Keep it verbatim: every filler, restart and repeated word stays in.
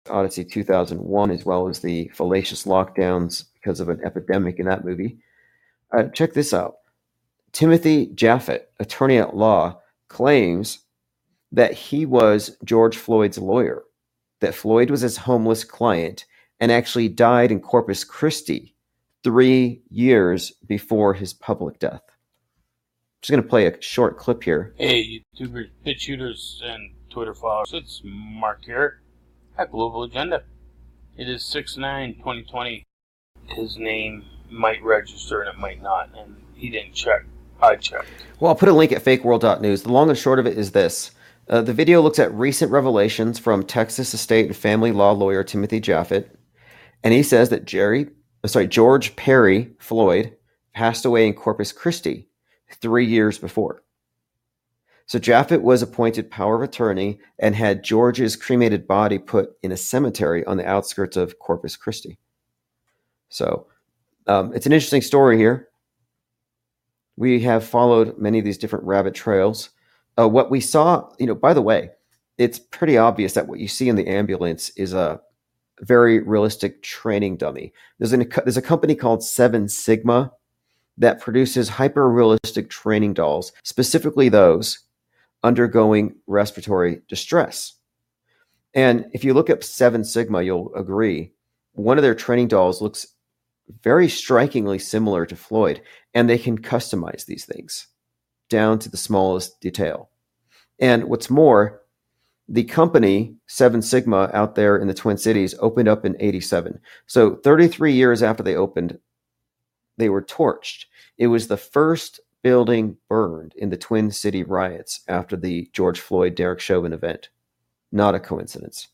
Odyssey two thousand one, as well as the fallacious lockdowns because of an epidemic in that movie. Uh, check this out. Timothy Jaffet, attorney at law, claims that he was George Floyd's lawyer, that Floyd was his homeless client and actually died in Corpus Christi three years before his public death. I'm just going to play a short clip here. Hey, YouTubers, pitch shooters, and Twitter followers. It's Mark here at Global Agenda. It is six nine twenty twenty. His name might register and it might not, and he didn't check. I checked. Well, I'll put a link at fake world dot news. The long and short of it is this. Uh, the video looks at recent revelations from Texas estate and family law lawyer Timothy Jaffet, and he says that Jerry, sorry, George Perry Floyd passed away in Corpus Christi three years before. So Jaffet was appointed power of attorney and had George's cremated body put in a cemetery on the outskirts of Corpus Christi. So um, it's an interesting story here. We have followed many of these different rabbit trails. Uh, what we saw, you know, by the way, it's pretty obvious that what you see in the ambulance is a very realistic training dummy. There's, an, there's a company called Seven Sigma that produces hyper-realistic training dolls, specifically those undergoing respiratory distress. And if you look up Seven Sigma, you'll agree, one of their training dolls looks very strikingly similar to Floyd, and they can customize these things down to the smallest detail. And what's more, the company Seven Sigma out there in the Twin Cities opened up in eighty-seven. So thirty-three years after they opened, they were torched. It was the first building burned in the Twin City riots after the George Floyd Derek Chauvin event. Not a coincidence.